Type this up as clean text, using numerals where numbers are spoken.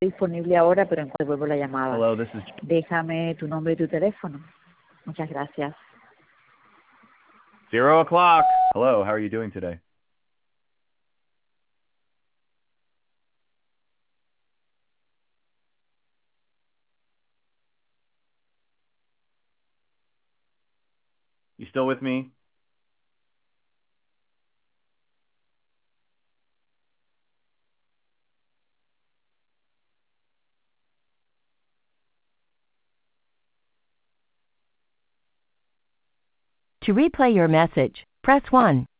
disponible ahora, pero en cuanto devuelvo la llamada. Hello, this is... Déjame tu nombre y tu teléfono. Muchas gracias. 0:00. Hello, how are you doing today? You still with me? To replay your message, press 1.